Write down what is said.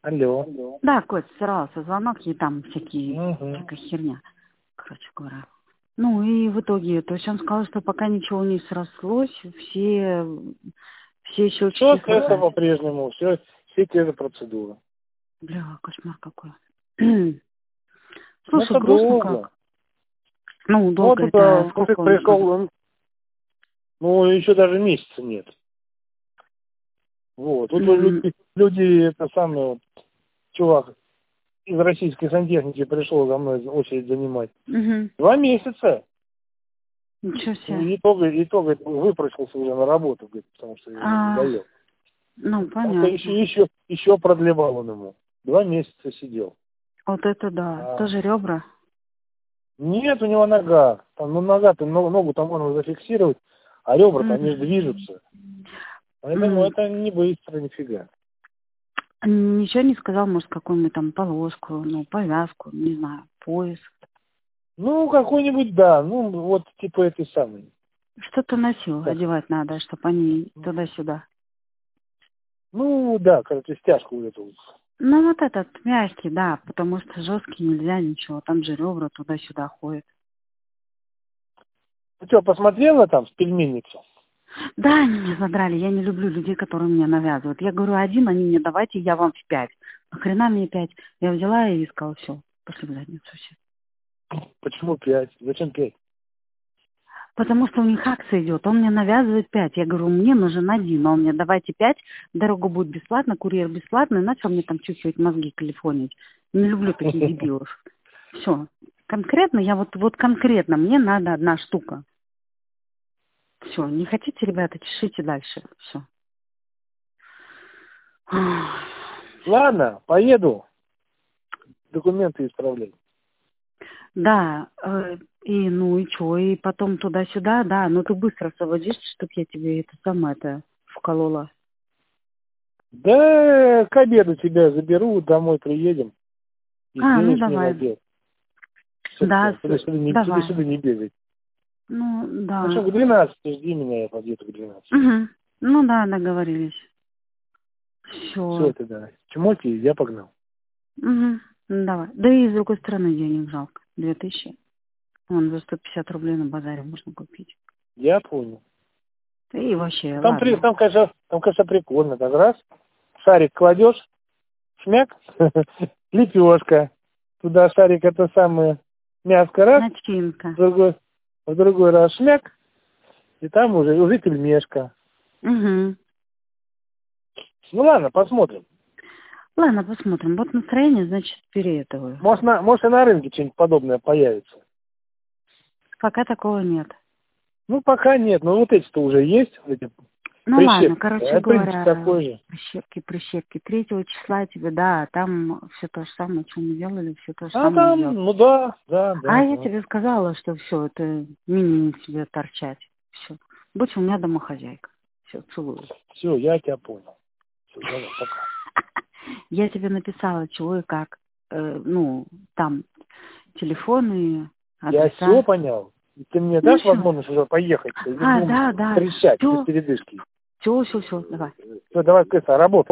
Алло. Да, Кость, сорвался звонок, и там всякая херня, короче говоря. Ну и в итоге, то есть он сказал, что пока ничего не срослось, все щелчки Все остается хватает. по-прежнему, все те же процедуры. Бля, кошмар какой. Ну, Слушай, это грустно долго. как. Ну, Ну, вот долго это это, сколько мужик он еще? приехал, ну, еще даже месяца нет. Вот. Тут люди, это самое, вот, чувак из российской сантехники пришел за мной очередь занимать. 2 месяца. Ничего себе. И итог выпросился уже на работу, говорит, потому что ему надоел. Ну, Потому что понятно. еще продлевал он ему. 2 месяца сидел. Вот это да. Тоже ребра? Нет, у него нога. Там, ну, нога-то, ногу там можно зафиксировать, а ребра-то, они же движутся. Поэтому это не быстро, нифига. Ничего не сказал, может, какую-нибудь там полоску, ну, повязку, не знаю, пояс. Ну, какой-нибудь, да. Ну, вот типа этой самой. Что-то носил, одевать надо, чтобы они туда-сюда. Ну, да, короче, стяжку вот эту. Ну, вот этот мягкий, да, потому что жесткий нельзя ничего, там же ребра туда-сюда ходят. Ну что, посмотрела там с пельменницу? Да, они меня задрали, я не люблю людей, которые мне навязывают. Я говорю, один, они мне давайте, я вам в 5. Нахрена мне 5? Я взяла и сказала, все, пошли в задницу все. Почему 5? Зачем 5? Потому что у них акция идет, он мне навязывает 5. Я говорю, мне нужен один, а он мне давайте 5, дорога будет бесплатно, курьер бесплатный, начал мне там чувствовать мозги калифонить. Не люблю таких дебилов. Все. Конкретно, я вот конкретно, мне надо 1 штука. Все, не хотите, ребята, чешите дальше. Все. Ладно, поеду. Документы исправлять. Да, и ну и что, и потом туда-сюда, да, ну ты быстро освободишь, чтоб я тебе это самое-то вколола. Да, к обеду тебя заберу, домой приедем. И Ну сделаешь мне давай. обед. Да, Туда-сюда давай. не бегай. Ну, Ну что, да. к 12 жди меня, я подъеду к 12. Угу. Ну да, договорились. Все, Все. тогда. Чмоти, я погнал. Угу. Давай. Да и с другой стороны денег жалко. 2000. Вон за 150 рублей на базаре можно купить. Я понял. И вообще, Там, ладно. конечно, прикольно. Так раз, шарик кладешь, шмяк, лепешка. Туда шарик это самое мяско раз, Начинка. в другой раз шмяк, и там уже пельмешка. Угу. Ну ладно, посмотрим. Ладно, посмотрим. Вот настроение, значит, переэтовую. Может и на рынке что-нибудь подобное появится. Пока такого нет. Ну, пока нет, но вот эти-то уже есть, эти Ну ладно, прищепки. короче А принцип говоря, такой же. прищепки. 3 числа тебе, да, там все то же самое, что мы делали, все то же А самое там, идет. ну да. А я тебе сказала, что все, это минимум тебе торчать. Все. Будь у меня домохозяйка. Все, целую. Все, я тебя понял. Все, давай, пока. Я тебе написала, чего и как. Ну, там телефоны, Я адреса. все понял. И ты мне Ну дашь все. возможность уже поехать? Не будем Да. трещать без Все, передышки. все, давай. Все, давай, Кэса, работай.